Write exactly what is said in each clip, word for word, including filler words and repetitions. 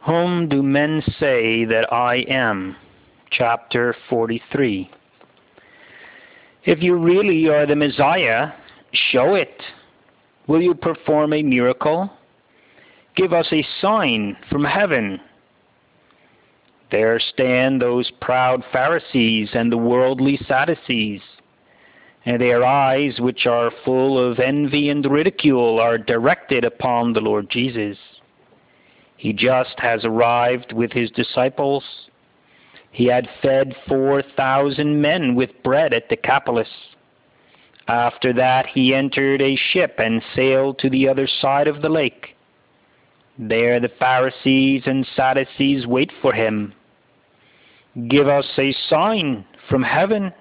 Whom do men say that I am? Chapter forty-three. If you really are the Messiah, show it. Will you perform a miracle? Give us a sign from heaven. There stand those proud Pharisees and the worldly Sadducees, and their eyes, which are full of envy and ridicule, are directed upon the Lord Jesus. He just has arrived with his disciples. He had fed four thousand men with bread at Decapolis. After that he entered a ship and sailed to the other side of the lake. There the Pharisees and Sadducees wait for him. Give us a sign from heaven.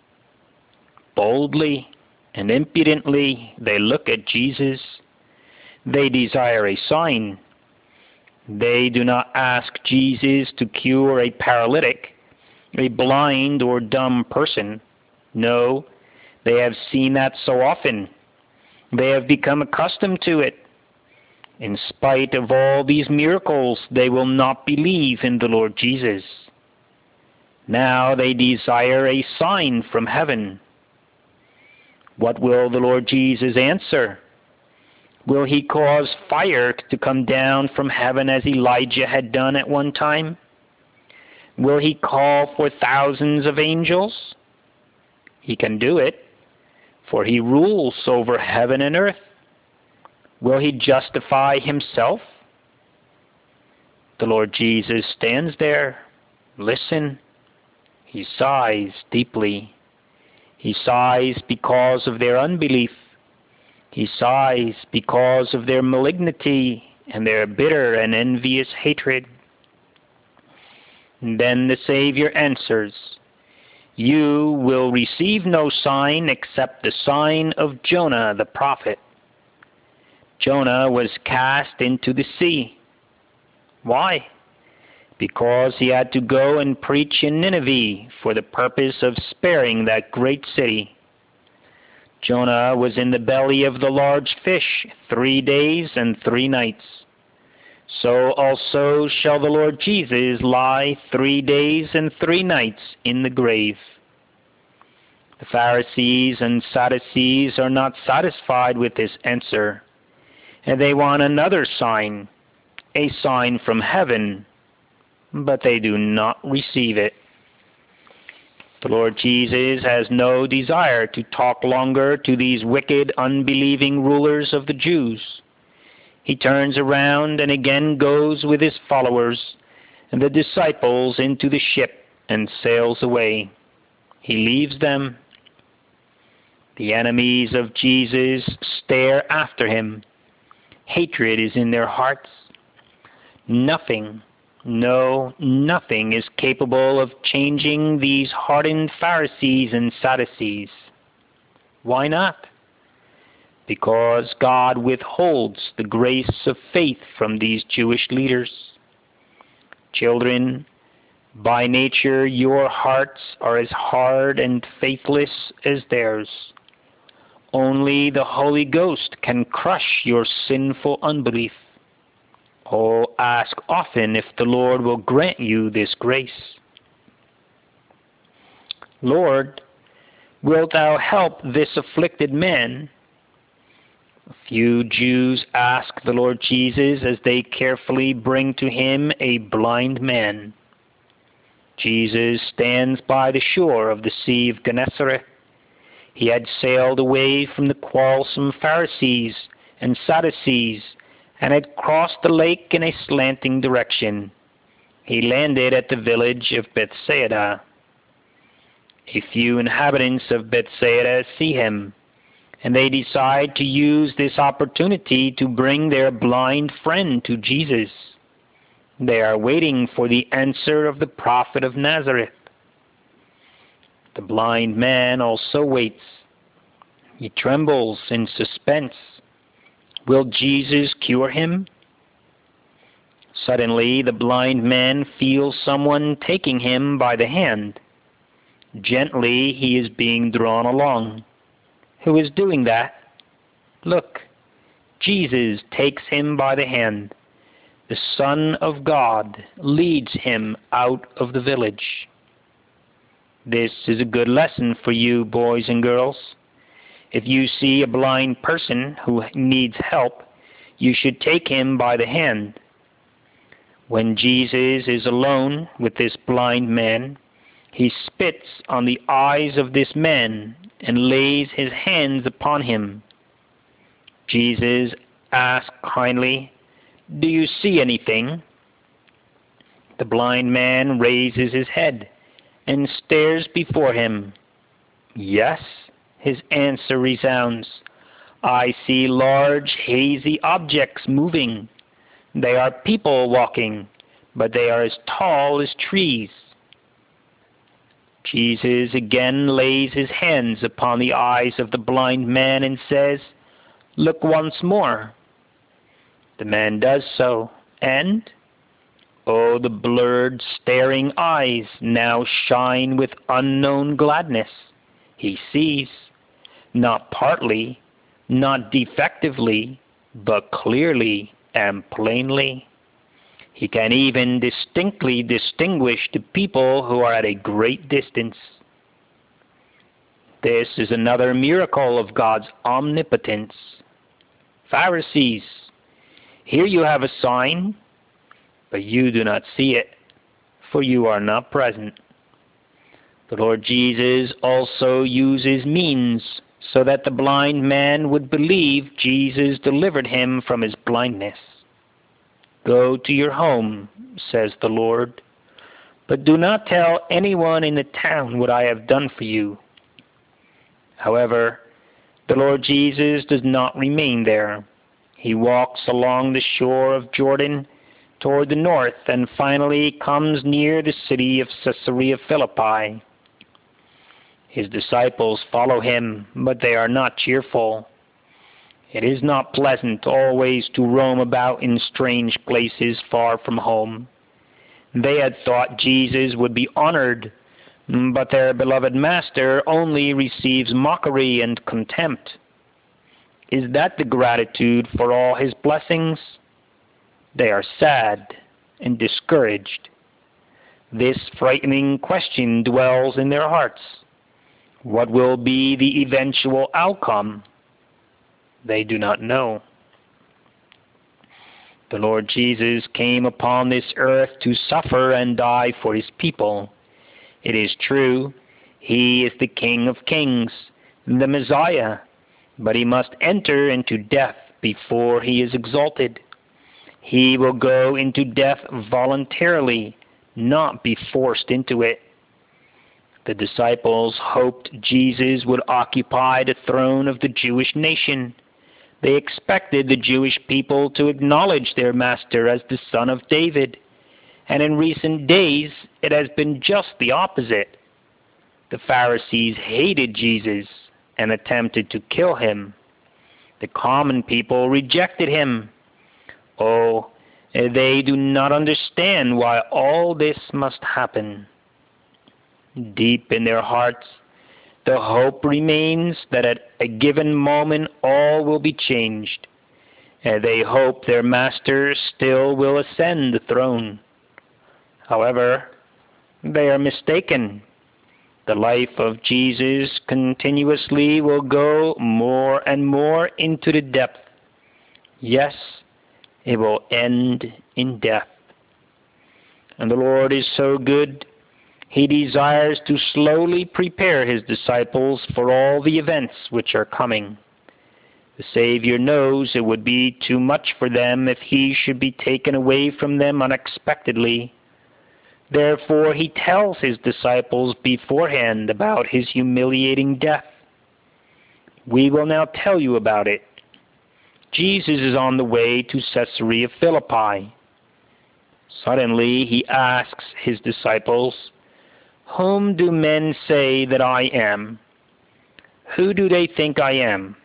Boldly and impudently they look at Jesus. They desire a sign. They do not ask Jesus to cure a paralytic, a blind or dumb person. No, they have seen that so often. They have become accustomed to it. In spite of all these miracles, they will not believe in the Lord Jesus. Now they desire a sign from heaven. What will the Lord Jesus answer? Will he cause fire to come down from heaven as Elijah had done at one time? Will he call for thousands of angels? He can do it, for he rules over heaven and earth. Will he justify himself? The Lord Jesus stands there. Listen. He sighs deeply. He sighs because of their unbelief. He sighs because of their malignity and their bitter and envious hatred. And then the Savior answers, You will receive no sign except the sign of Jonah the prophet. Jonah was cast into the sea. Why? Because he had to go and preach in Nineveh for the purpose of sparing that great city. Jonah was in the belly of the large fish three days and three nights. So also shall the Lord Jesus lie three days and three nights in the grave. The Pharisees and Sadducees are not satisfied with this answer, and they want another sign, a sign from heaven, but they do not receive it. The Lord Jesus has no desire to talk longer to these wicked, unbelieving rulers of the Jews. He turns around and again goes with his followers and the disciples into the ship and sails away. He leaves them. The enemies of Jesus stare after him. Hatred is in their hearts. Nothing, no, nothing is capable of changing these hardened Pharisees and Sadducees. Why not? Because God withholds the grace of faith from these Jewish leaders. Children, by nature your hearts are as hard and faithless as theirs. Only the Holy Ghost can crush your sinful unbelief. Oh, ask often if the Lord will grant you this grace. Lord, wilt thou help this afflicted man? A few Jews ask the Lord Jesus as they carefully bring to him a blind man. Jesus stands by the shore of the Sea of Gennesaret. He had sailed away from the quarrelsome Pharisees and Sadducees and had crossed the lake in a slanting direction. He landed at the village of Bethsaida. A few inhabitants of Bethsaida see him, and they decide to use this opportunity to bring their blind friend to Jesus. They are waiting for the answer of the prophet of Nazareth. The blind man also waits. He trembles in suspense. Will Jesus cure him? Suddenly the blind man feels someone taking him by the hand. Gently he is being drawn along. Who is doing that? Look, Jesus takes him by the hand. the Son of God leads him out of the village. This is a good lesson for you, boys and girls. If you see a blind person who needs help, you should take him by the hand. When Jesus is alone with this blind man, he spits on the eyes of this man and lays his hands upon him. Jesus asks kindly, "Do you see anything?" The blind man raises his head and stares before him. "Yes," his answer resounds, "I see large hazy objects moving. They are people walking, but they are as tall as trees." Jesus again lays his hands upon the eyes of the blind man and says, "Look once more." The man does so, and, oh, the blurred, staring eyes now shine with unknown gladness. He sees, not partly, not defectively, but clearly and plainly. He can even distinctly distinguish the people who are at a great distance. This is another miracle of God's omnipotence. Pharisees, here you have a sign, but you do not see it, for you are not present. The Lord Jesus also uses means so that the blind man would believe Jesus delivered him from his blindness. "Go to your home," says the Lord, "but do not tell anyone in the town what I have done for you." However, the Lord Jesus does not remain there. He walks along the shore of Jordan toward the north and finally comes near the city of Caesarea Philippi. His disciples follow him, but they are not cheerful. It is not pleasant always to roam about in strange places far from home. They had thought Jesus would be honored, but their beloved master only receives mockery and contempt. Is that the gratitude for all his blessings? They are sad and discouraged. This frightening question dwells in their hearts. What will be the eventual outcome? They do not know. The Lord Jesus came upon this earth to suffer and die for his people. It is true, he is the King of Kings, the Messiah, but he must enter into death before he is exalted. He will go into death voluntarily, not be forced into it. The disciples hoped Jesus would occupy the throne of the Jewish nation. They expected the Jewish people to acknowledge their master as the son of David. And in recent days, it has been just the opposite. The Pharisees hated Jesus and attempted to kill him. The common people rejected him. Oh, they do not understand why all this must happen. Deep in their hearts, the hope remains that at a given moment all will be changed. And they hope their master still will ascend the throne. However, they are mistaken. The life of Jesus continuously will go more and more into the depth. Yes, it will end in death. And the Lord is so good, he desires to slowly prepare his disciples for all the events which are coming. The Savior knows it would be too much for them if he should be taken away from them unexpectedly. Therefore he tells his disciples beforehand about his humiliating death. We will now tell you about it. Jesus is on the way to Caesarea Philippi. Suddenly he asks his disciples, "Whom do men say that I am? Who do they think I am?"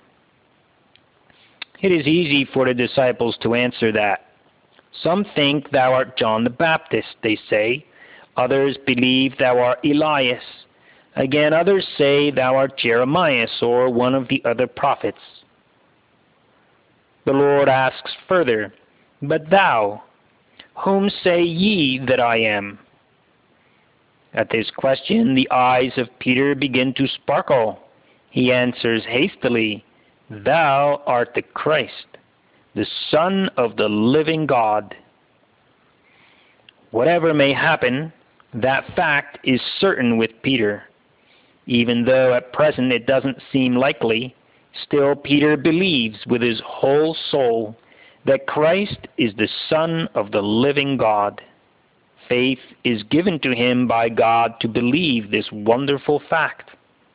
It is easy for the disciples to answer that. "Some think thou art John the Baptist," they say. "Others believe thou art Elias. Again others say thou art Jeremiah or one of the other prophets." The Lord asks further, "But thou, Whom say ye that I am?" At this question the eyes of Peter begin to sparkle. He answers hastily, "Thou art the Christ, the Son of the living God." Whatever may happen, that fact is certain with Peter. Even though at present it doesn't seem likely, still Peter believes with his whole soul that Christ is the Son of the living God. Faith is given to him by God to believe this wonderful fact.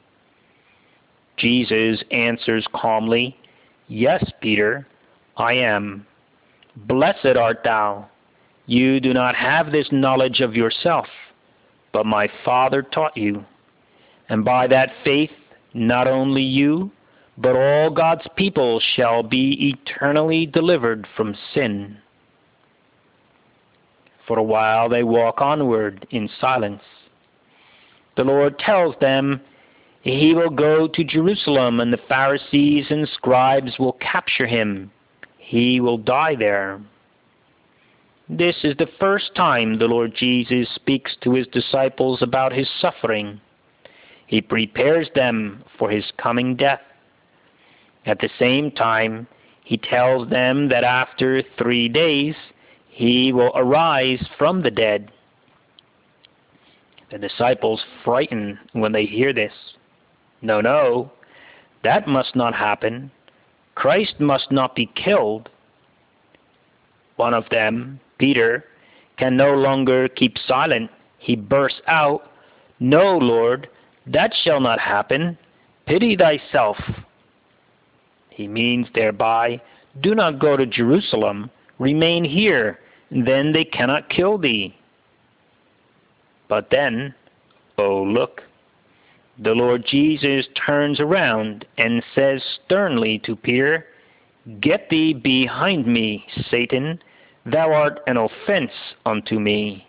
Jesus answers calmly, "Yes, Peter, I am. Blessed art thou. You do not have this knowledge of yourself, but my Father taught you. And by that faith, not only you, but all God's people shall be eternally delivered from sin." For a while they walk onward in silence. The Lord tells them he will go to Jerusalem, and the Pharisees and scribes will capture him. He will die there. This is the first time the Lord Jesus speaks to his disciples about his suffering. He prepares them for his coming death. At the same time, he tells them that after three days he will arise from the dead. The disciples frighten when they hear this. No, no, that must not happen. Christ must not be killed. One of them, Peter, can no longer keep silent. He bursts out, "No, Lord, that shall not happen. Pity thyself." He means thereby, "Do not go to Jerusalem. Remain here, then they cannot kill thee." But then, oh look, the Lord Jesus turns around and says sternly to Peter, "Get thee behind me, Satan. Thou art an offense unto me."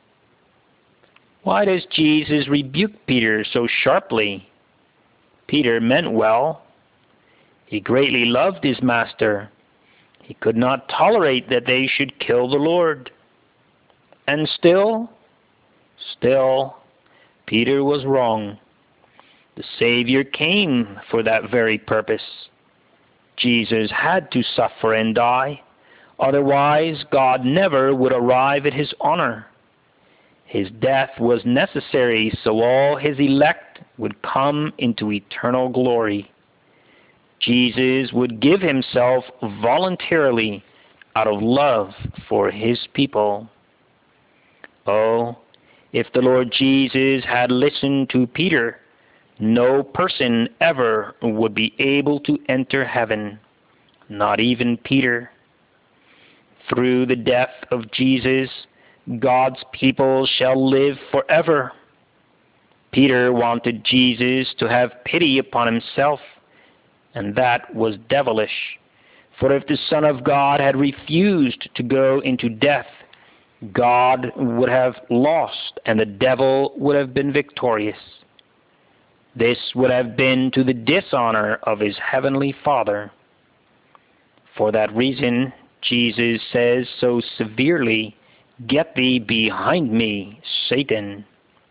Why does Jesus rebuke Peter so sharply? Peter meant well. He greatly loved his master. He could not tolerate that they should kill the Lord. And still, still, Peter was wrong. The Savior came for that very purpose. Jesus had to suffer and die. Otherwise, God never would arrive at his honor. His death was necessary so all his elect would come into eternal glory. Jesus would give himself voluntarily out of love for his people. Oh, if the Lord Jesus had listened to Peter, no person ever would be able to enter heaven, not even Peter. Through the death of Jesus, God's people shall live forever. Peter wanted Jesus to have pity upon himself, and that was devilish. For if the Son of God had refused to go into death, God would have lost, and the devil would have been victorious. This would have been to the dishonor of his heavenly Father. For that reason, Jesus says so severely, "Get thee behind me, Satan."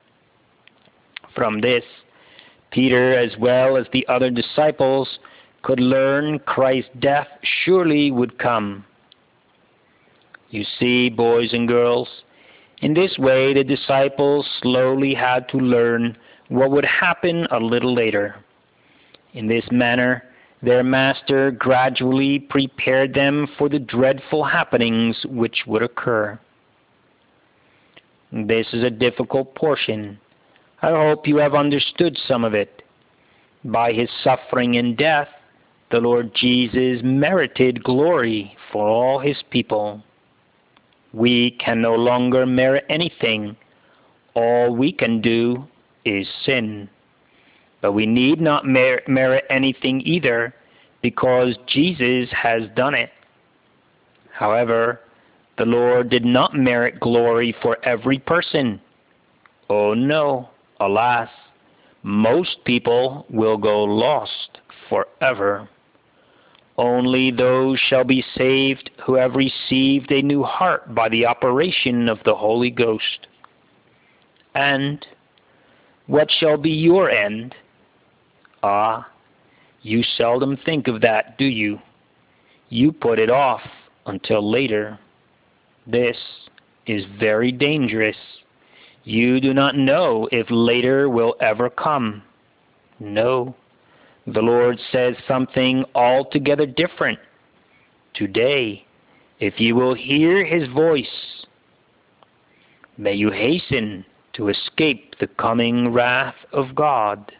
From this, Peter, as well as the other disciples, could learn Christ's death surely would come. You see, boys and girls, in this way the disciples slowly had to learn what would happen a little later. In this manner, their master gradually prepared them for the dreadful happenings which would occur. This is a difficult portion. I hope you have understood some of it. By his suffering and death, the Lord Jesus merited glory for all his people. We can no longer merit anything. All we can do is sin. But we need not mer- merit anything either, because Jesus has done it. However, the Lord did not merit glory for every person. Oh no, alas, most people will go lost forever. Only those shall be saved who have received a new heart by the operation of the Holy Ghost. And what shall be your end? Ah, you seldom think of that, do you? You put it off until later. This is very dangerous. You do not know if later will ever come. No, the Lord says something altogether different. Today, if you will hear his voice, may you hasten to escape the coming wrath of God.